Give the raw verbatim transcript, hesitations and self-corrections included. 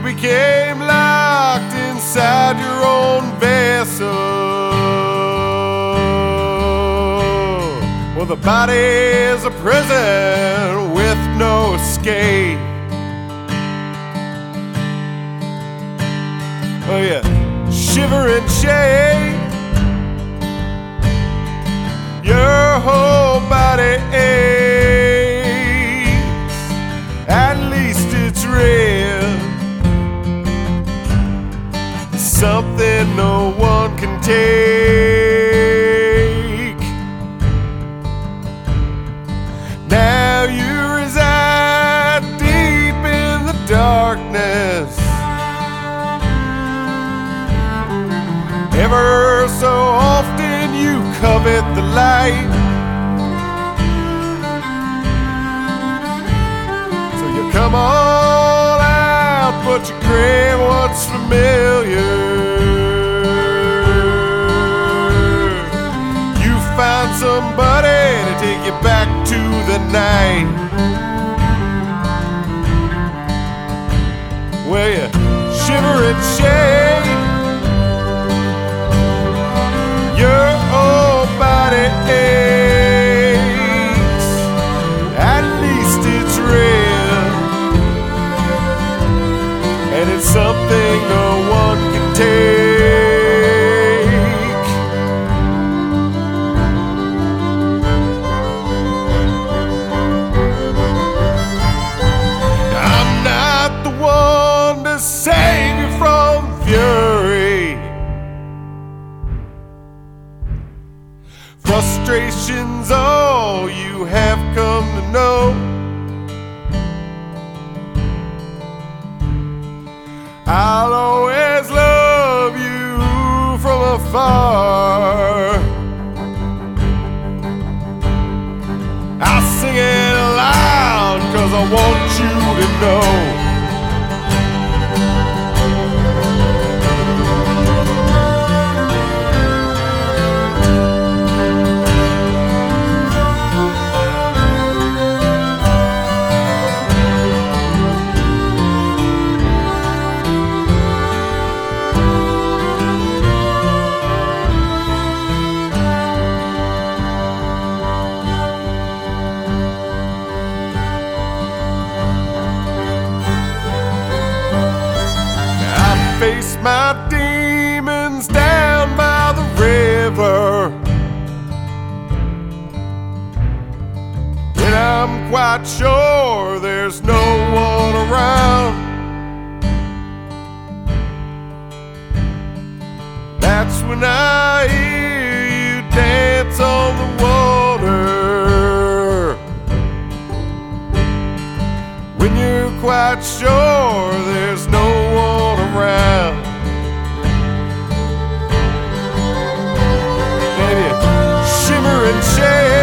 became locked inside your own vessel. Well, the body is a prison with no escape. Oh yeah, shiver and shake. Your whole body aches. At least it's real. Something no one can take. Now you reside deep in the darkness. Ever so often you covet the light. So you come all out, but you crave what's familiar. You find somebody to take you back to the night. Well, you shiver and shake. Your whole body aches. At least it's real. And it's something no one can take. I'm not the one to save you from fury. Frustration's all you have come to know. I'll always love you from afar. I sing it loud 'cause I want you to know. Face my demons down by the river, and I'm quite sure there's no one around. That's when I hear you dance on the water, when you're quite sure there's no one around. And you shimmer and shake.